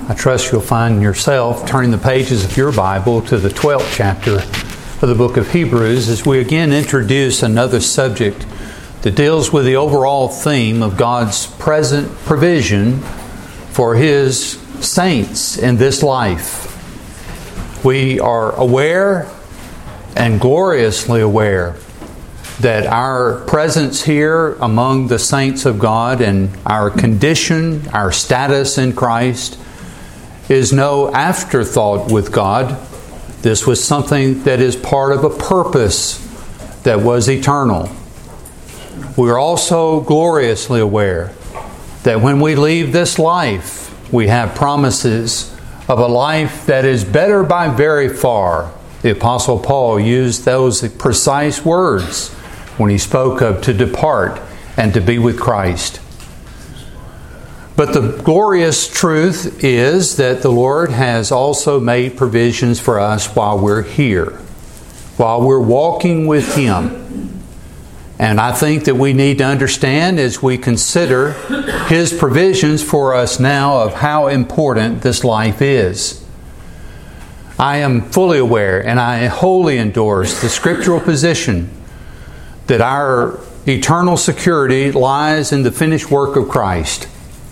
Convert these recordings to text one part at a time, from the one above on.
I trust you'll find yourself turning the pages of your Bible to the 12th chapter of the book of Hebrews as we again introduce another subject that deals with the overall theme of God's present provision for His saints in this life. We are aware and gloriously aware that our presence here among the saints of God and our condition, our status in Christ, is no afterthought with God. This was something that is part of a purpose that was eternal. We are also gloriously aware that when we leave this life, we have promises of a life that is better by very far. The Apostle Paul used those precise words when he spoke of to depart and to be with Christ. But the glorious truth is that the Lord has also made provisions for us while we're here, while we're walking with Him. And I think that we need to understand as we consider His provisions for us now of how important this life is. I am fully aware and I wholly endorse the scriptural position that our eternal security lies in the finished work of Christ.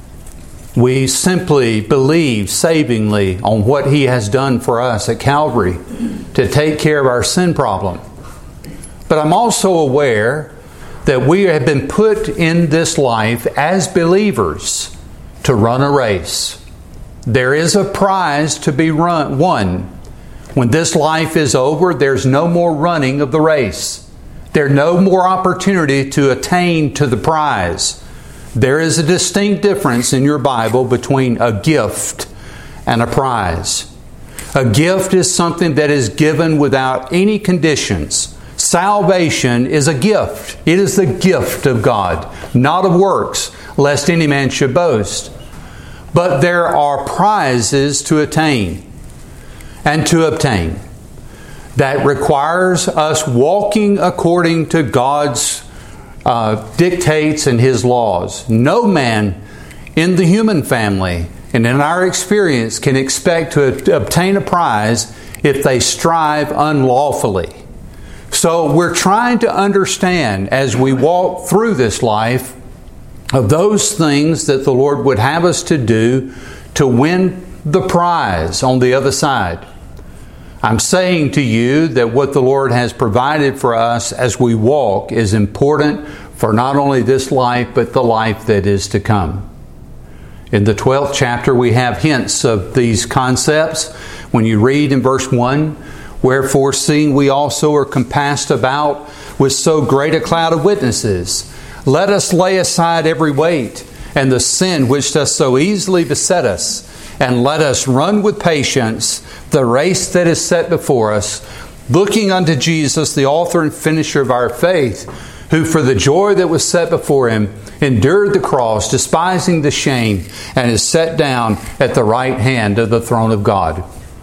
We simply believe savingly on what He has done for us at Calvary to take care of our sin problem. But I'm also aware that we have been put in this life as believers to run a race. There is a prize to be won. When this life is over, there's no more running of the race. There's no more opportunity to attain to the prize. There is a distinct difference in your Bible between a gift and a prize. A gift is something that is given without any conditions. Salvation is a gift. It is the gift of God, not of works, lest any man should boast. But there are prizes to attain and to obtain that requires us walking according to God's dictates and His laws. No man in the human family and in our experience can expect to obtain a prize if they strive unlawfully. So we're trying to understand as we walk through this life of those things that the Lord would have us to do to win the prize on the other side. I'm saying to you that what the Lord has provided for us as we walk is important for not only this life, but the life that is to come. In the 12th chapter, we have hints of these concepts. When you read in verse 1, "Wherefore, seeing we also are compassed about with so great a cloud of witnesses, let us lay aside every weight and the sin which doth so easily beset us, and let us run with patience the race that is set before us, looking unto Jesus, the author and finisher of our faith, who for the joy that was set before Him endured the cross, despising the shame, and is set down at the right hand of the throne of God."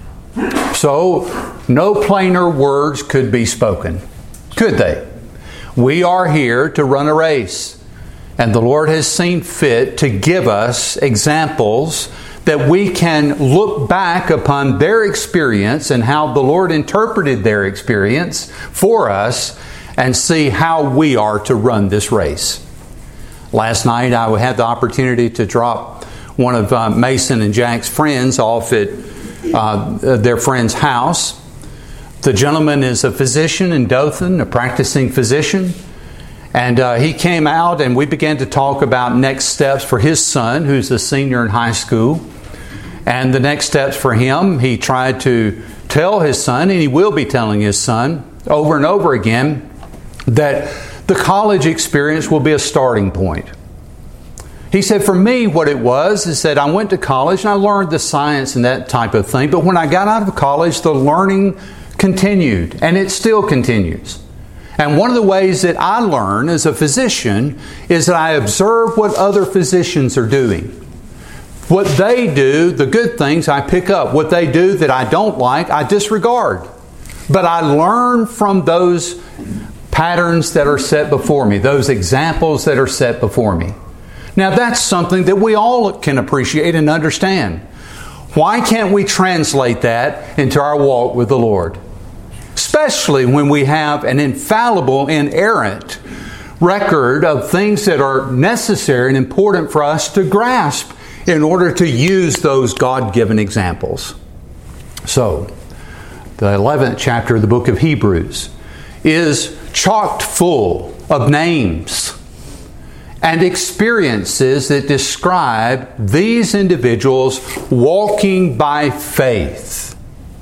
So, no plainer words could be spoken, could they? We are here to run a race, and the Lord has seen fit to give us examples that we can look back upon their experience and how the Lord interpreted their experience for us and see how we are to run this race. Last night I had the opportunity to drop one of Mason and Jack's friends off at their friend's house. The gentleman is a physician in Dothan, a practicing physician. And he came out and we began to talk about next steps for his son, who's a senior in high school. And the next steps for him, he tried to tell his son, and he will be telling his son over and over again, that the college experience will be a starting point. He said, for me, what it was is that I went to college and I learned the science and that type of thing. But when I got out of college, the learning continued, and it still continues. And one of the ways that I learn as a physician is that I observe what other physicians are doing. What they do, the good things, I pick up. What they do that I don't like, I disregard. But I learn from those patterns that are set before me, those examples that are set before me. Now that's something that we all can appreciate and understand. Why can't we translate that into our walk with the Lord? Especially when we have an infallible, inerrant record of things that are necessary and important for us to grasp in order to use those God-given examples. So, the 11th chapter of the book of Hebrews is chock full of names and experiences that describe these individuals walking by faith.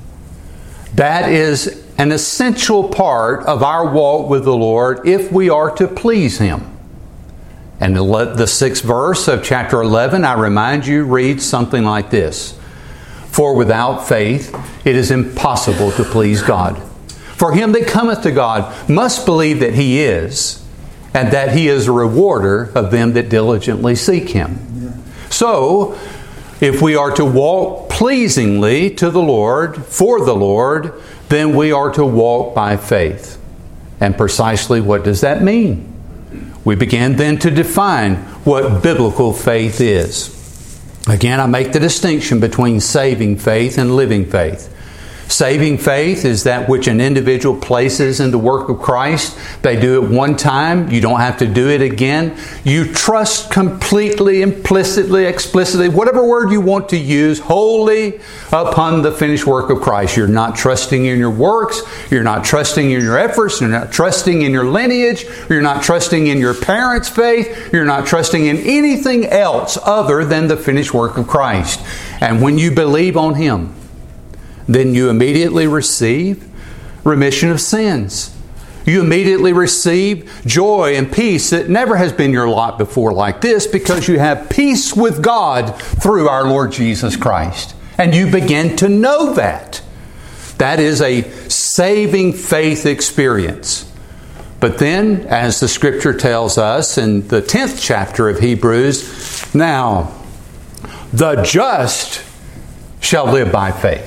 That is an essential part of our walk with the Lord if we are to please Him. And the 6th verse of chapter 11, I remind you, reads something like this. For without faith it is impossible to please God. For him that cometh to God must believe that He is, and that He is a rewarder of them that diligently seek Him. So, if we are to walk pleasingly to the Lord, for the Lord, then we are to walk by faith. And precisely what does that mean? We begin then to define what biblical faith is. Again, I make the distinction between saving faith and living faith. Saving faith is that which an individual places in the work of Christ. They do it one time. You don't have to do it again. You trust completely, implicitly, explicitly, whatever word you want to use, wholly upon the finished work of Christ. You're not trusting in your works. You're not trusting in your efforts. You're not trusting in your lineage. You're not trusting in your parents' faith. You're not trusting in anything else other than the finished work of Christ. And when you believe on Him, then you immediately receive remission of sins. You immediately receive joy and peace that never has been your lot before like this, because you have peace with God through our Lord Jesus Christ. And you begin to know that. That is a saving faith experience. But then, as the Scripture tells us in the 10th chapter of Hebrews, now, the just shall live by faith.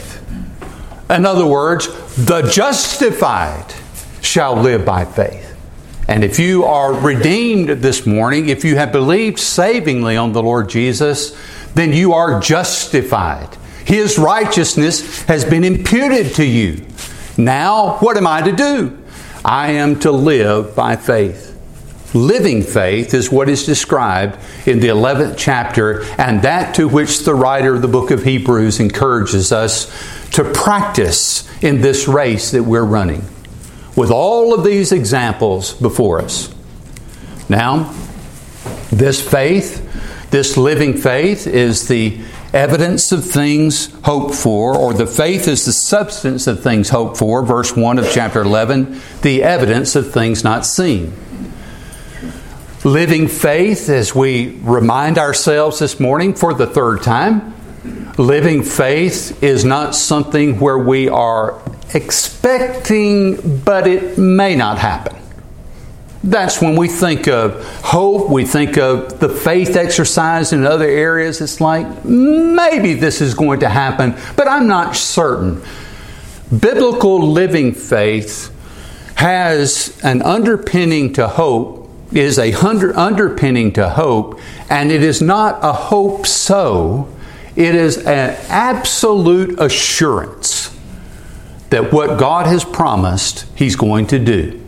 In other words, the justified shall live by faith. And if you are redeemed this morning, if you have believed savingly on the Lord Jesus, then you are justified. His righteousness has been imputed to you. Now, what am I to do? I am to live by faith. Living faith is what is described in the 11th chapter, and that to which the writer of the book of Hebrews encourages us to practice in this race that we're running, with all of these examples before us. Now, this faith, this living faith, is the evidence of things hoped for, or the faith is the substance of things hoped for, verse 1 of chapter 11, the evidence of things not seen. Living faith, as we remind ourselves this morning for the third time, living faith is not something where we are expecting, but it may not happen. That's when we think of hope, we think of the faith exercise in other areas. It's like, maybe this is going to happen, but I'm not certain. Biblical living faith has an underpinning to hope, is a underpinning to hope, and it is not a hope so. It is an absolute assurance that what God has promised, He's going to do.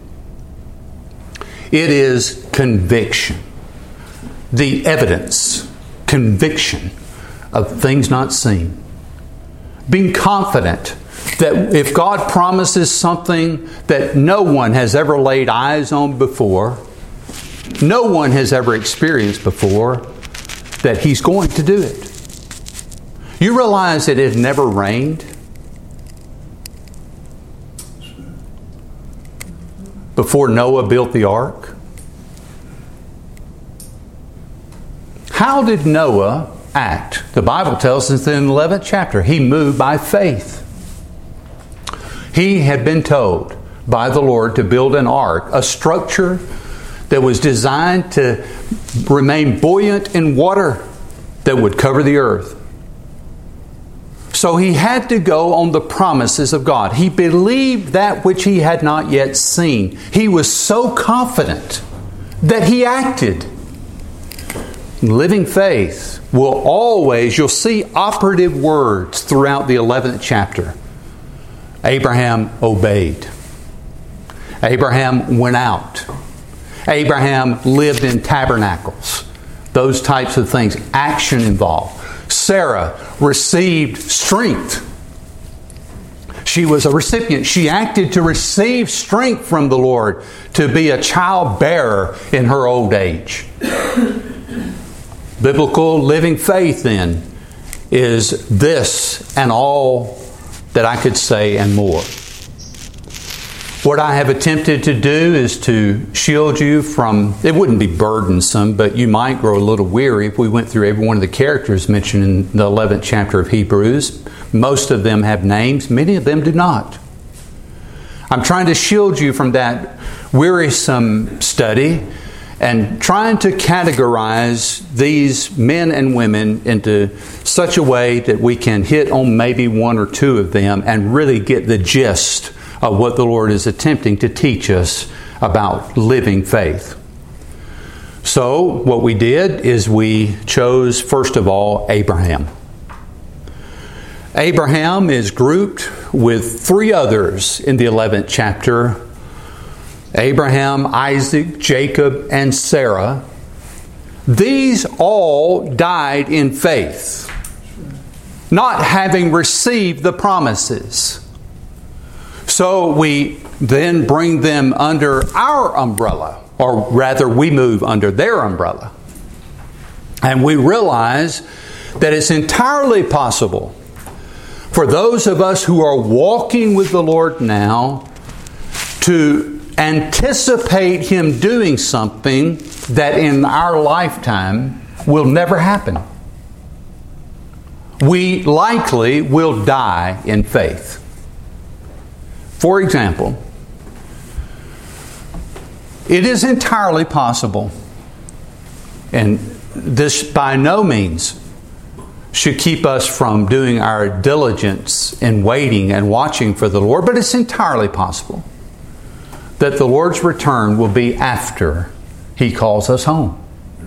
It is conviction. The evidence, conviction of things not seen. Being confident that if God promises something that no one has ever laid eyes on before, no one has ever experienced before, that He's going to do it. You realize that it never rained before Noah built the ark? How did Noah act? The Bible tells us in the 11th chapter, he moved by faith. He had been told by the Lord to build an ark, a structure that was designed to remain buoyant in water that would cover the earth. So he had to go on the promises of God. He believed that which he had not yet seen. He was so confident that he acted. living faith will always, you'll see operative words throughout the 11th chapter. Abraham obeyed. Abraham went out. Abraham lived in tabernacles. Those types of things. Action involved. Sarah received strength. She was a recipient. She acted to receive strength from the Lord to be a child bearer in her old age. Biblical living faith, then, is this and all that I could say and more. What I have attempted to do is to shield you from, it wouldn't be burdensome, but you might grow a little weary if we went through every one of the characters mentioned in the 11th chapter of Hebrews. Most of them have names, many of them do not. I'm trying to shield you from that wearisome study and trying to categorize these men and women into such a way that we can hit on maybe one or two of them and really get the gist of what the Lord is attempting to teach us about living faith. So what we did is we chose, first of all, Abraham. Abraham is grouped with three others in the 11th chapter. Abraham, Isaac, Jacob, and Sarah. These all died in faith, not having received the promises. So we then bring them under our umbrella, or rather we move under their umbrella. And we realize that it's entirely possible for those of us who are walking with the Lord now to anticipate Him doing something that in our lifetime will never happen. We likely will die in faith. For example, it is entirely possible, and this by no means should keep us from doing our diligence in waiting and watching for the Lord, but it's entirely possible that the Lord's return will be after He calls us home.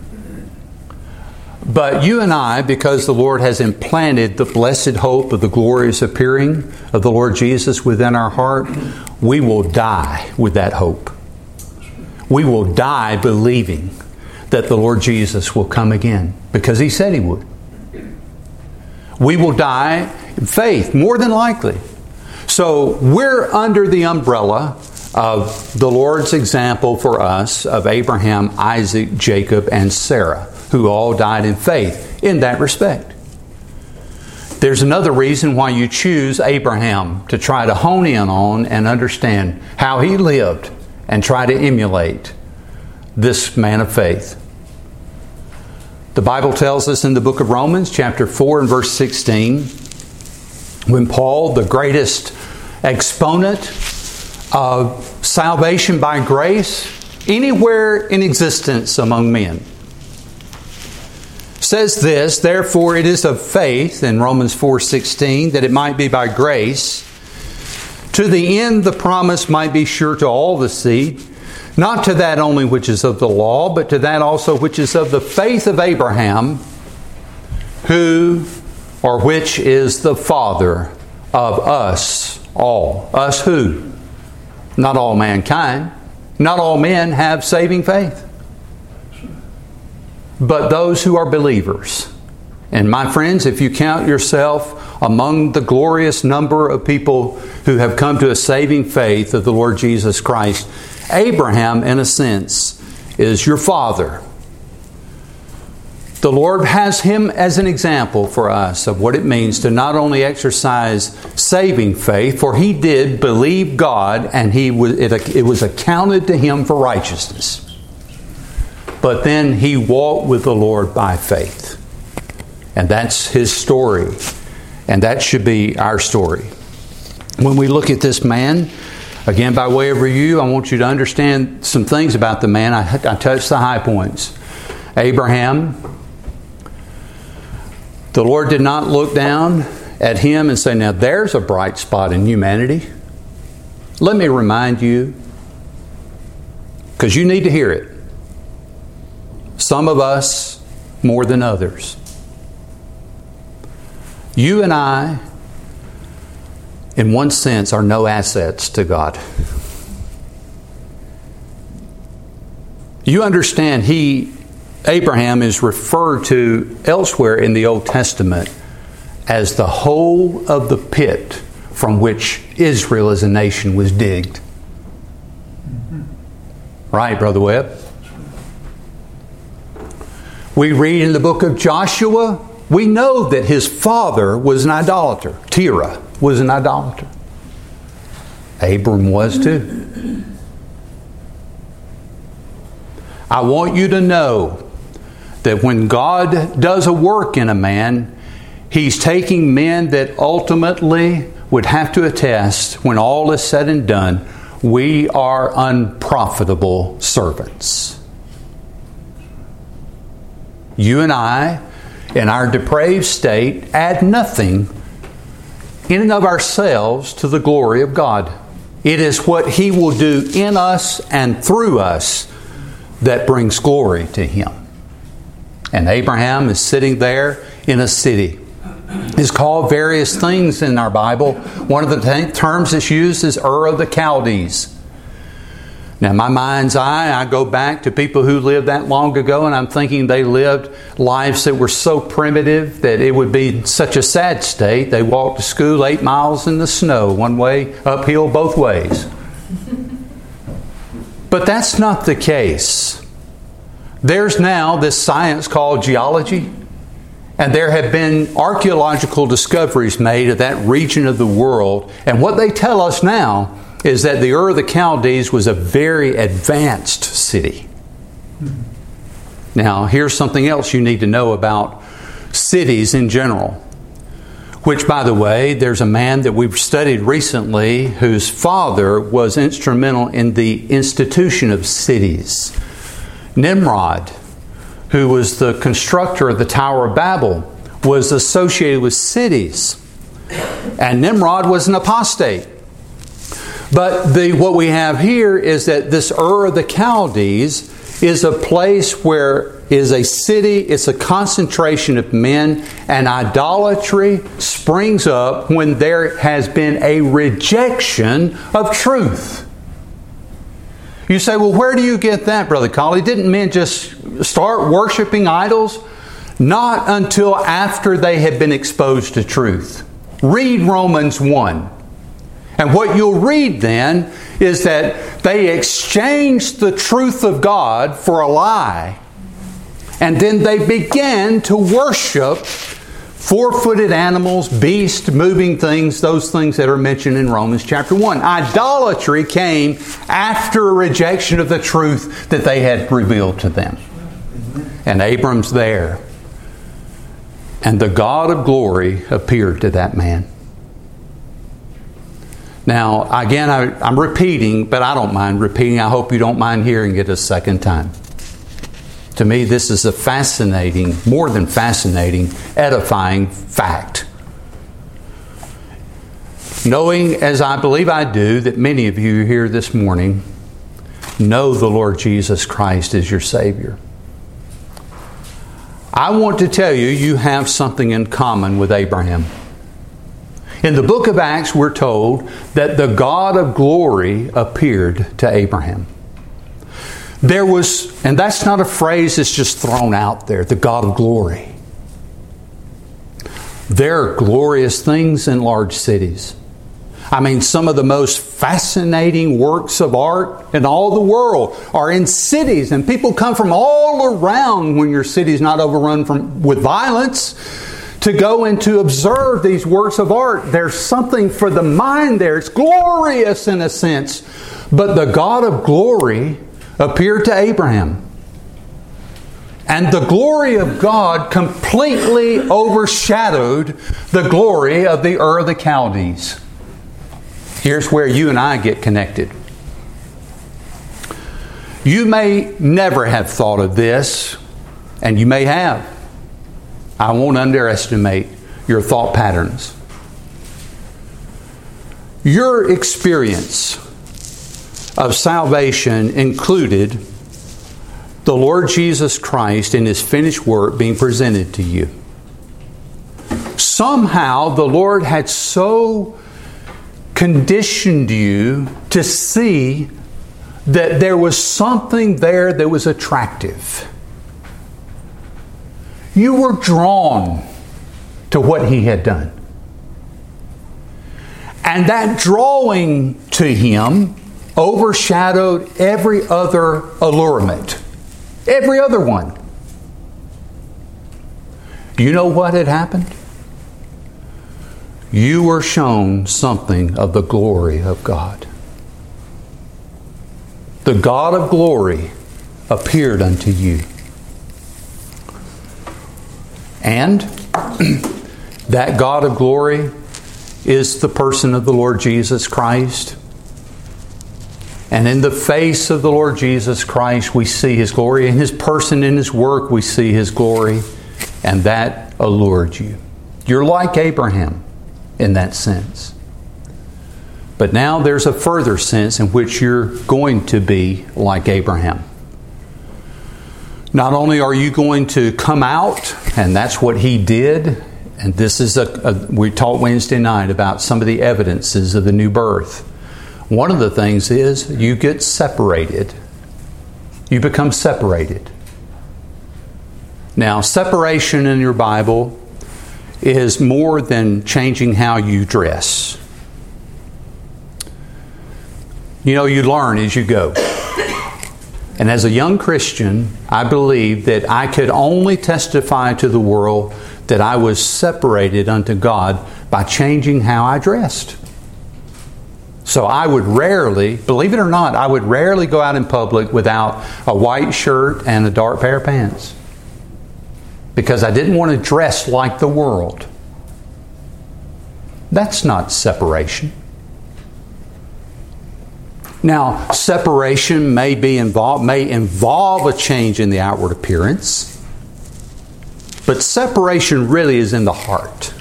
But you and I, because the Lord has implanted the blessed hope of the glorious appearing of the Lord Jesus within our heart, we will die with that hope. We will die believing that the Lord Jesus will come again, because He said He would. We will die in faith, more than likely. So we're under the umbrella of the Lord's example for us of Abraham, Isaac, Jacob, and Sarah, who all died in faith in that respect. There's another reason why you choose Abraham, to try to hone in on and understand how he lived and try to emulate this man of faith. The Bible tells us in the book of Romans, chapter 4 and verse 16, when Paul, the greatest exponent of salvation by grace anywhere in existence among men, says this, therefore it is of faith, in Romans 4:16, that it might be by grace, to the end the promise might be sure to all the seed, not to that only which is of the law, but to that also which is of the faith of Abraham, who, or which is the father of us all. Us who? Not all mankind. Not all men have saving faith, but those who are believers. And my friends, if you count yourself among the glorious number of people who have come to a saving faith of the Lord Jesus Christ, Abraham, in a sense, is your father. The Lord has him as an example for us of what it means to not only exercise saving faith, for he did believe God and it was accounted to him for righteousness. But then he walked with the Lord by faith. And that's his story. And that should be our story. When we look at this man, again, by way of review, I want you to understand some things about the man. I touched the high points. Abraham, the Lord did not look down at him and say, now there's a bright spot in humanity. Let me remind you, because you need to hear it. Some of us more than others. You and I, in one sense, are no assets to God. You understand, Abraham is referred to elsewhere in the Old Testament as the hole of the pit from which Israel as a nation was digged. Right, Brother Webb? We read in the book of Joshua, we know that his father was an idolater. Terah was an idolater. Abram was too. I want you to know that when God does a work in a man, He's taking men that ultimately would have to attest, when all is said and done, we are unprofitable servants. You and I, in our depraved state, add nothing in and of ourselves to the glory of God. It is what He will do in us and through us that brings glory to Him. And Abraham is sitting there in a city. It's called various things in our Bible. One of the terms that's used is Ur of the Chaldees. Now, in my mind's eye, I go back to people who lived that long ago, and I'm thinking they lived lives that were so primitive that it would be such a sad state. They walked to school 8 miles in the snow, one way, uphill both ways. But that's not the case. There's now this science called geology, and there have been archaeological discoveries made of that region of the world. And what they tell us now is that the Ur of the Chaldees was a very advanced city. Now, here's something else you need to know about cities in general. Which, by the way, there's a man that we've studied recently whose father was instrumental in the institution of cities. Nimrod, who was the constructor of the Tower of Babel, was associated with cities. And Nimrod was an apostate. But what we have here is that this Ur of the Chaldees is a place where is a city, it's a concentration of men, and idolatry springs up when there has been a rejection of truth. You say, well, where do you get that, Brother Colley? Didn't men just start worshiping idols? Not until after they had been exposed to truth. Read Romans 1. And what you'll read then is that they exchanged the truth of God for a lie. And then they began to worship four-footed animals, beasts, moving things, those things that are mentioned in Romans chapter 1. Idolatry came after a rejection of the truth that they had revealed to them. And Abram's there. And the God of glory appeared to that man. Now, again, I'm repeating, but I don't mind repeating. I hope you don't mind hearing it a second time. To me, this is a fascinating, more than fascinating, edifying fact. Knowing, as I believe I do, that many of you here this morning know the Lord Jesus Christ as your Savior, I want to tell you, you have something in common with Abraham. In the book of Acts, we're told that the God of glory appeared to Abraham. There was, and that's not a phrase that's just thrown out there, the God of glory. There are glorious things in large cities. I mean, some of the most fascinating works of art in all the world are in cities, and people come from all around when your city's not overrun with violence to go and to observe these works of art. There's something for the mind there. It's glorious in a sense. But the God of glory appeared to Abraham. And the glory of God completely overshadowed the glory of the Ur of the Chaldees. Here's where you and I get connected. You may never have thought of this, and you may have. I won't underestimate your thought patterns. Your experience of salvation included the Lord Jesus Christ and His finished work being presented to you. Somehow the Lord had so conditioned you to see that there was something there that was attractive. You were drawn to what He had done. And that drawing to Him overshadowed every other allurement. Every other one. You know what had happened? You were shown something of the glory of God. The God of glory appeared unto you. And that God of glory is the person of the Lord Jesus Christ. And in the face of the Lord Jesus Christ, we see His glory. In His person, in His work, we see His glory. And that allured you. You're like Abraham in that sense. But now there's a further sense in which you're going to be like Abraham. Not only are you going to come out, and that's what he did, and this is we taught Wednesday night about some of the evidences of the new birth. One of the things is you get separated. You become separated. Now, separation in your Bible is more than changing how you dress. You know, you learn as you go. And as a young Christian, I believed that I could only testify to the world that I was separated unto God by changing how I dressed. So I would rarely, believe it or not, I would rarely go out in public without a white shirt and a dark pair of pants. Because I didn't want to dress like the world. That's not separation. Now, separation may involve a change in the outward appearance, but separation really is in the heart.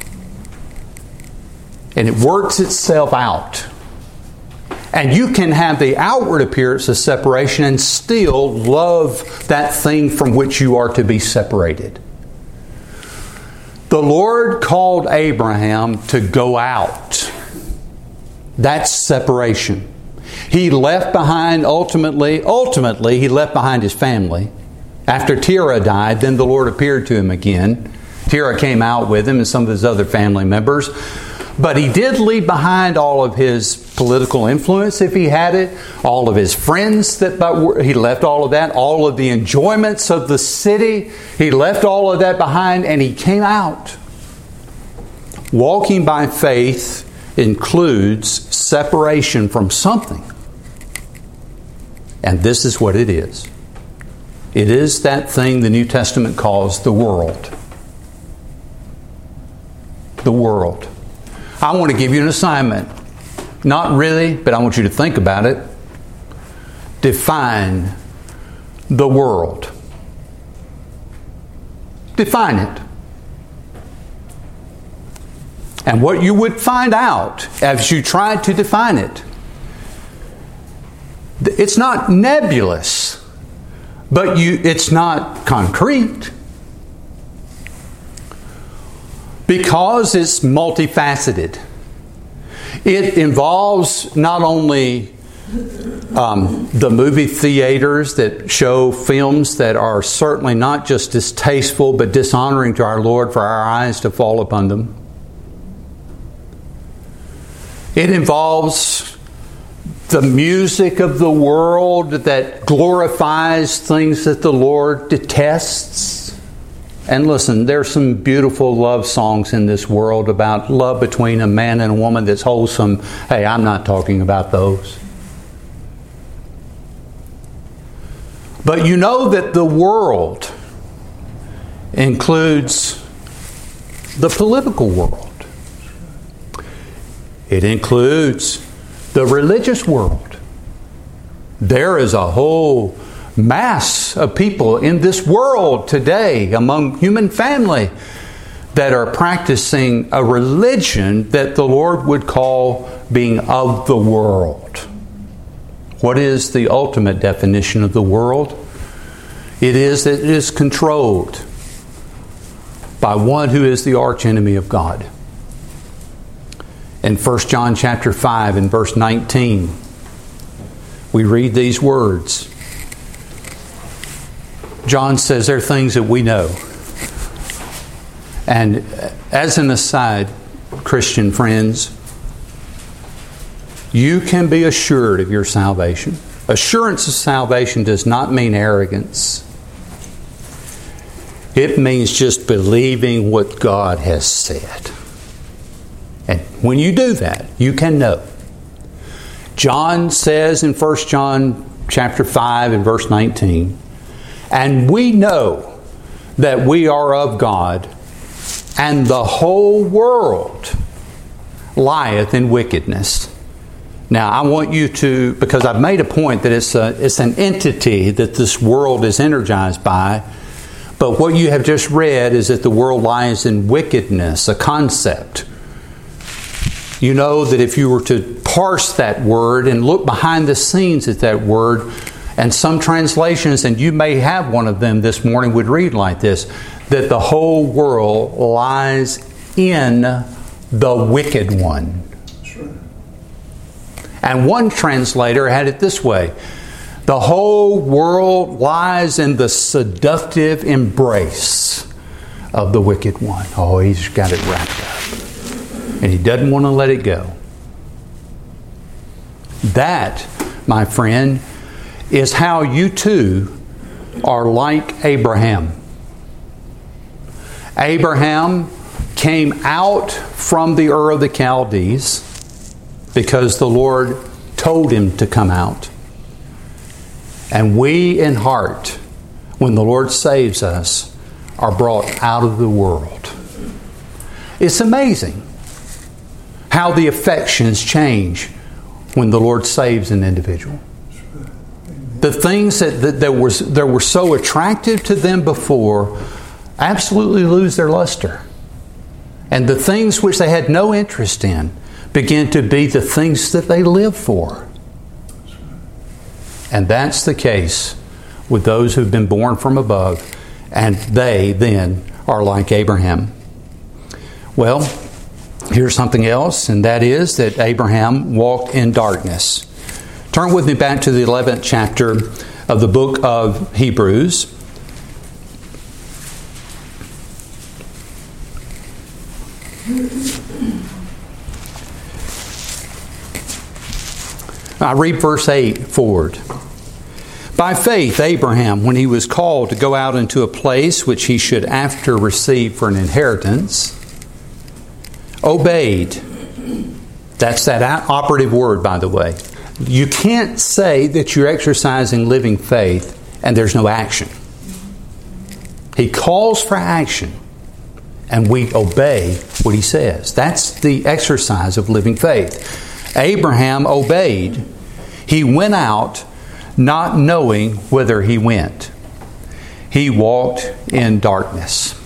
And it works itself out. And you can have the outward appearance of separation and still love that thing from which you are to be separated. The Lord called Abraham to go out. That's separation. He left behind ultimately, he left behind his family. After Terah died, then the Lord appeared to him again. Terah came out with him and some of his other family members. But he did leave behind all of his political influence, if he had it, all of his friends, he left all of that, all of the enjoyments of the city, he left all of that behind, and he came out. Walking by faith includes separation from something. And this is what it is. It is that thing the New Testament calls the world. The world. I want to give you an assignment. Not really, but I want you to think about it. Define the world. Define it. And what you would find out as you try to define it, it's not nebulous, but it's not concrete. Because it's multifaceted. It involves not only the movie theaters that show films that are certainly not just distasteful but dishonoring to our Lord for our eyes to fall upon them. It involves the music of the world that glorifies things that the Lord detests. And listen, there's some beautiful love songs in this world about love between a man and a woman that's wholesome. Hey, I'm not talking about those. But you know that the world includes the political world. It includes the religious world. There is a whole mass of people in this world today among human family that are practicing a religion that the Lord would call being of the world. What is the ultimate definition of the world? It is that it is controlled by one who is the archenemy of God. In 1 John chapter 5 and verse 19, we read these words. John says there are things that we know. And as an aside, Christian friends, you can be assured of your salvation. Assurance of salvation does not mean arrogance. It means just believing what God has said. And when you do that, you can know. John says in 1 John chapter 5 and verse 19, and we know that we are of God, and the whole world lieth in wickedness. Now, I want you to, because I've made a point that it's an entity that this world is energized by, but what you have just read is that the world lies in wickedness, a concept. You know that if you were to parse that word and look behind the scenes at that word, and some translations, and you may have one of them this morning, would read like this, that the whole world lies in the wicked one. Sure. And one translator had it this way, the whole world lies in the seductive embrace of the wicked one. Oh, he's got it wrapped up. And he doesn't want to let it go. That, my friend, is how you too are like Abraham. Abraham came out from the Ur of the Chaldees because the Lord told him to come out. And we in heart, when the Lord saves us, are brought out of the world. It's amazing how the affections change when the Lord saves an individual. The things that were so attractive to them before absolutely lose their luster. And the things which they had no interest in begin to be the things that they live for. And that's the case with those who've been born from above, and they then are like Abraham. Well, here's something else, and that is that Abraham walked in darkness. Turn with me back to the 11th chapter of the book of Hebrews. I read verse 8 forward. By faith, Abraham, when he was called to go out into a place which he should after receive for an inheritance, obeyed. That's that operative word, by the way. You can't say that you're exercising living faith and there's no action. He calls for action, and we obey what he says. That's the exercise of living faith. Abraham obeyed. He went out not knowing whither he went. He walked in darkness.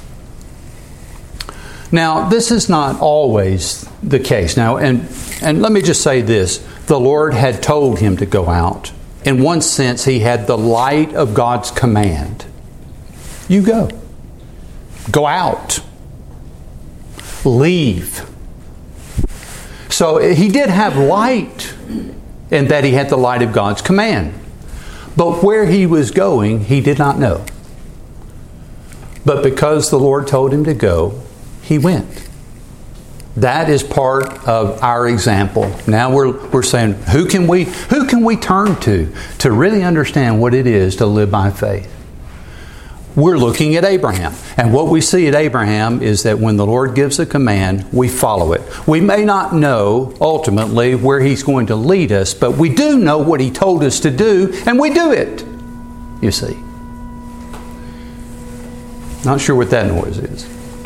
Now, this is not always the case. Now, and let me just say this. The Lord had told him to go out. In one sense, he had the light of God's command. You go. Go out. Leave. So he did have light in that he had the light of God's command. But where he was going, he did not know. But because the Lord told him to go, he went. That is part of our example. Now we're saying, who can we turn to really understand what it is to live by faith? We're looking at Abraham. And what we see at Abraham is that when the Lord gives a command, we follow it. We may not know ultimately where He's going to lead us, but we do know what He told us to do, and we do it. You see. Not sure what that noise is.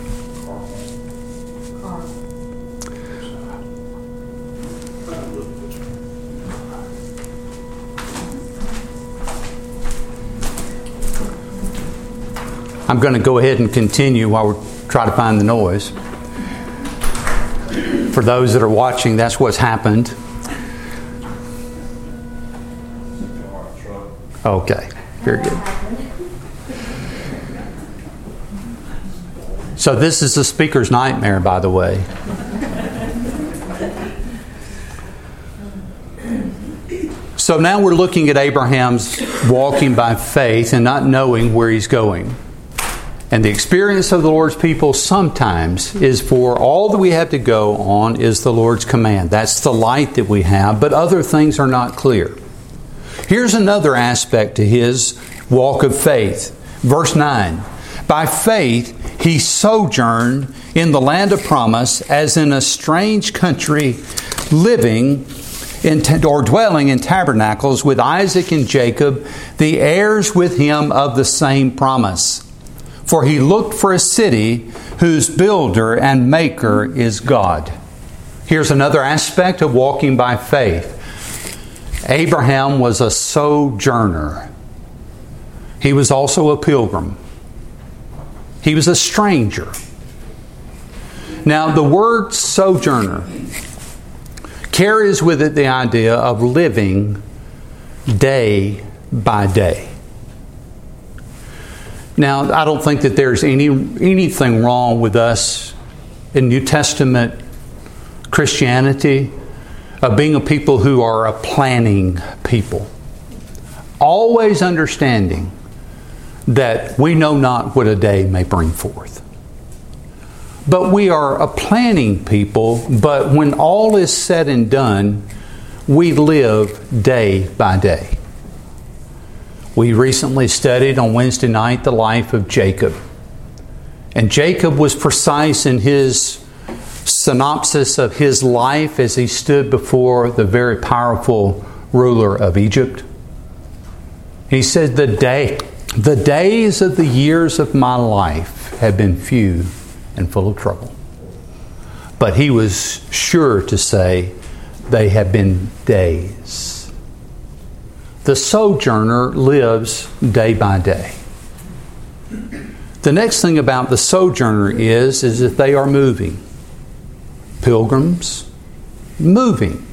I'm going to go ahead and continue while we try to find the noise. For those that are watching, that's what's happened. Okay, very good. So this is the speaker's nightmare, by the way. So now we're looking at Abraham's walking by faith and not knowing where he's going. And the experience of the Lord's people sometimes is for all that we have to go on is the Lord's command. That's the light that we have, but other things are not clear. Here's another aspect to his walk of faith. Verse 9. By faith he sojourned in the land of promise as in a strange country, living or dwelling in tabernacles with Isaac and Jacob, the heirs with him of the same promise. For he looked for a city whose builder and maker is God. Here's another aspect of walking by faith. Abraham was a sojourner. He was also a pilgrim. He was a stranger. Now, the word sojourner carries with it the idea of living day by day. Now, I don't think that there's anything wrong with us in New Testament Christianity of being a people who are a planning people. Always understanding that we know not what a day may bring forth. But we are a planning people, but when all is said and done, we live day by day. We recently studied on Wednesday night the life of Jacob. And Jacob was precise in his synopsis of his life as he stood before the very powerful ruler of Egypt. He said, the days of the years of my life have been few and full of trouble. But he was sure to say, they have been days. The sojourner lives day by day. The next thing about the sojourner is that they are moving. Pilgrims, moving.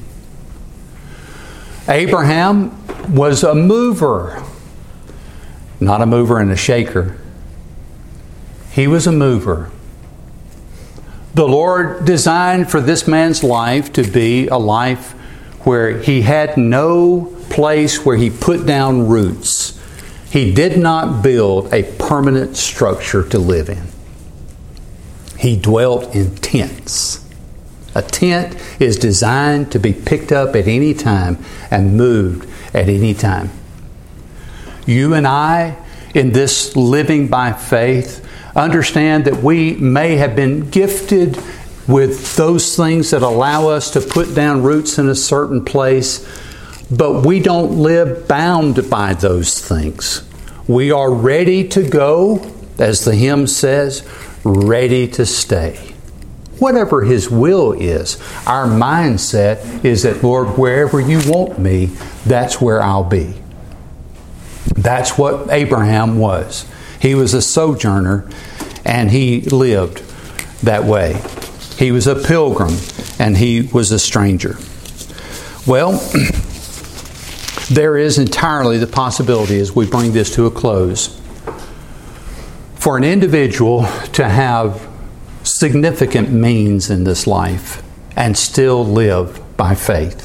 Abraham was a mover. Not a mover and a shaker. He was a mover. The Lord designed for this man's life to be a life where he had no place where he put down roots. He did not build a permanent structure to live in. He dwelt in tents. A tent is designed to be picked up at any time and moved at any time. You and I, in this living by faith, understand that we may have been gifted with those things that allow us to put down roots in a certain place, but we don't live bound by those things. We are ready to go, as the hymn says, ready to stay. Whatever His will is, our mindset is that, Lord, wherever You want me, that's where I'll be. That's what Abraham was. He was a sojourner, and he lived that way. He was a pilgrim, and he was a stranger. Well, there is entirely the possibility, as we bring this to a close, for an individual to have significant means in this life and still live by faith.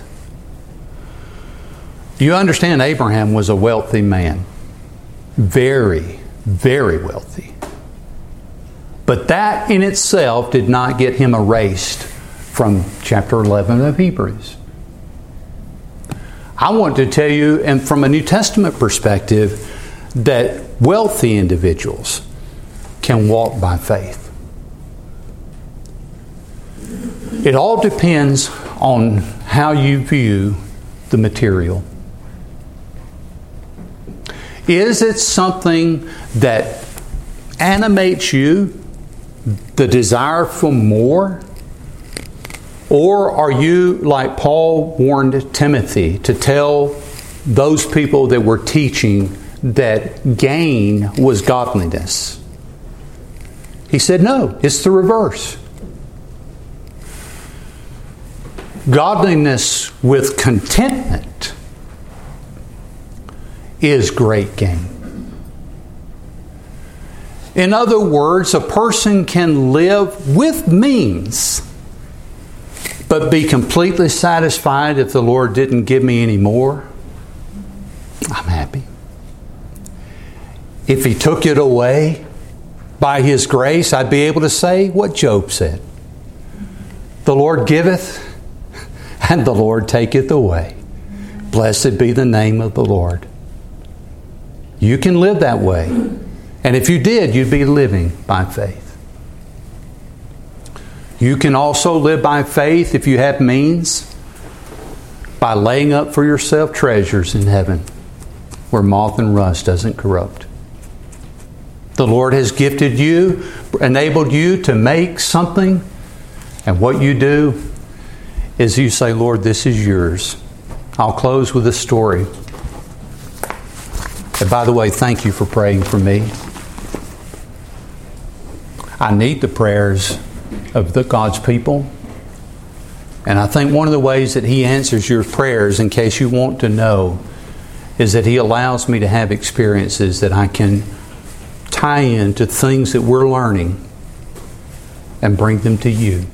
You understand, Abraham was a wealthy man. Very, very wealthy. But that in itself did not get him erased from chapter 11 of Hebrews. I want to tell you, and from a New Testament perspective, that wealthy individuals can walk by faith. It all depends on how you view the material. Is it something that animates you, the desire for more? Or are you, like Paul warned Timothy, to tell those people that were teaching that gain was godliness? He said, no, it's the reverse. Godliness with contentment is great gain. In other words, a person can live with means, but be completely satisfied if the Lord didn't give me any more. I'm happy. If He took it away by His grace, I'd be able to say what Job said. The Lord giveth, and the Lord taketh away. Blessed be the name of the Lord. You can live that way. And if you did, you'd be living by faith. You can also live by faith if you have means, by laying up for yourself treasures in heaven where moth and rust doesn't corrupt. The Lord has gifted you, enabled you to make something, and what you do is you say, Lord, this is yours. I'll close with a story. And by the way, thank you for praying for me. I need the prayers of God's people. And I think one of the ways that He answers your prayers, in case you want to know, is that He allows me to have experiences that I can tie into things that we're learning and bring them to you.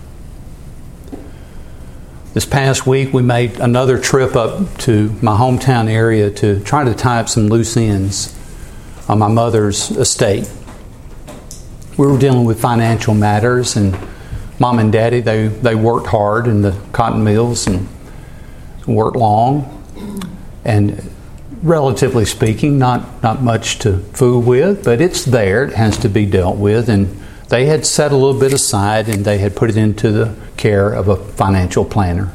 This past week we made another trip up to my hometown area to try to tie up some loose ends on my mother's estate. We were dealing with financial matters, and Mom and Daddy, they worked hard in the cotton mills and worked long, and relatively speaking, not much to fool with, but it's there. It has to be dealt with, and they had set a little bit aside and they had put it into the care of a financial planner.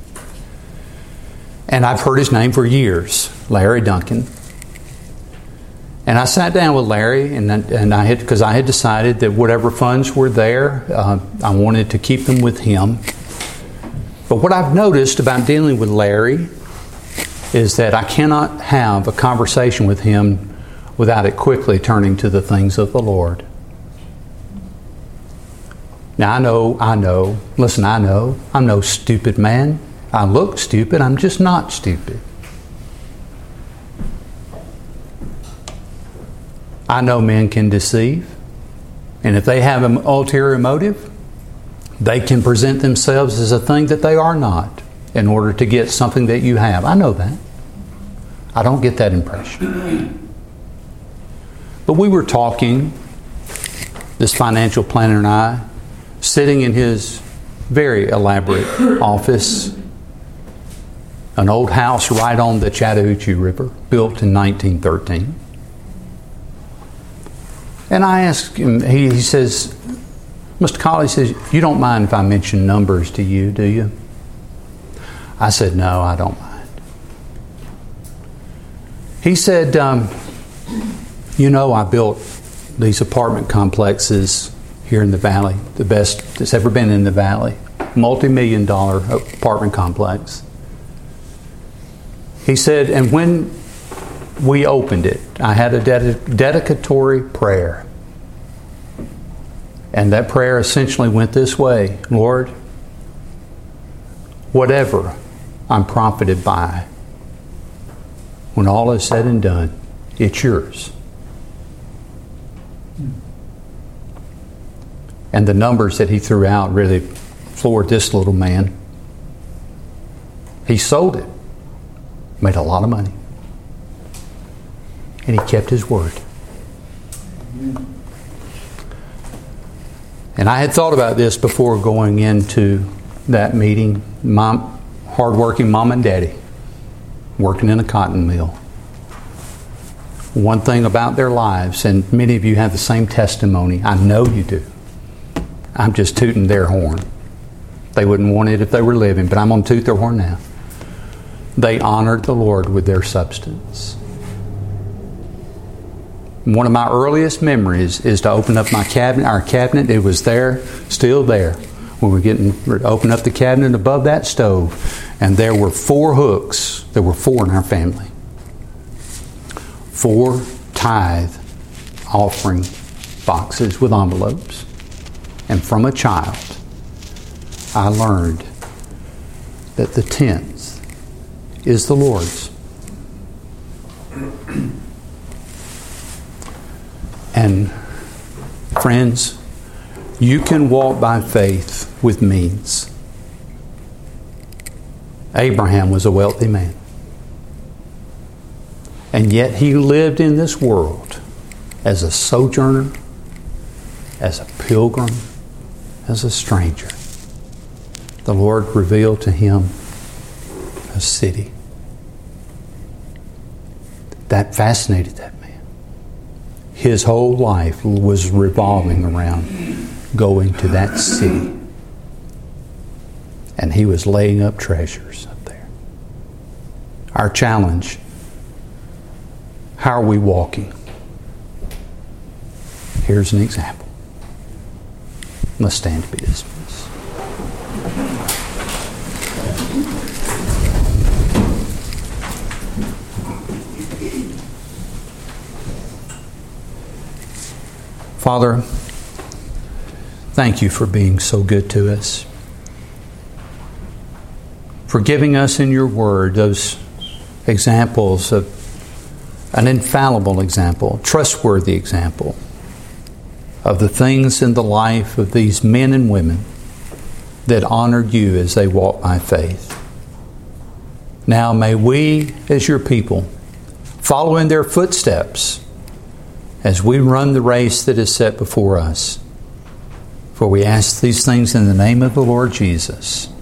And I've heard his name for years, Larry Duncan. And I sat down with Larry, and I had, because I had decided that whatever funds were there, I wanted to keep them with him. But what I've noticed about dealing with Larry is that I cannot have a conversation with him without it quickly turning to the things of the Lord. Now I know, listen, I know, I'm no stupid man. I look stupid, I'm just not stupid. I know men can deceive, and if they have an ulterior motive, they can present themselves as a thing that they are not in order to get something that you have. I know that. I don't get that impression. But we were talking, this financial planner and I, sitting in his very elaborate office, an old house right on the Chattahoochee River, built in 1913. And I asked him, he says, Mr. Colley says, you don't mind if I mention numbers to you, do you? I said, no, I don't mind. He said, I built these apartment complexes here in the valley, the best that's ever been in the valley, multi-million-dollar apartment complex. He said, and when we opened it, I had a dedicatory prayer. And that prayer essentially went this way: Lord, whatever I'm profited by, when all is said and done, it's yours. And the numbers that he threw out really floored this little man. He sold it, made a lot of money, and he kept his word. And I had thought about this before going into that meeting. Hardworking mom and daddy, working in a cotton mill. One thing about their lives, and many of you have the same testimony, I know you do. I'm just tooting their horn. They wouldn't want it if they were living, but I'm going to toot their horn now. They honored the Lord with their substance. One of my earliest memories is to open up our cabinet. It was there, still there. We were getting ready to open up the cabinet above that stove, and there were 4 hooks. There were 4 in our family. 4 tithe offering boxes with envelopes. And from a child, I learned that the 10th is the Lord's. And Friends, you can walk by faith with means. Abraham was a wealthy man. And yet he lived in this world as a sojourner, as a pilgrim, as a stranger. The Lord revealed to him a city. That fascinated that man. His whole life was revolving around going to that city. And he was laying up treasures up there. Our challenge, how are we walking? Here's an example. Let's stand to be dismissed. Father, thank you for being so good to us. For giving us in your word those examples of an infallible example, trustworthy example of the things in the life of these men and women that honored you as they walked by faith. Now may we, as your people, follow in their footsteps as we run the race that is set before us. For we ask these things in the name of the Lord Jesus.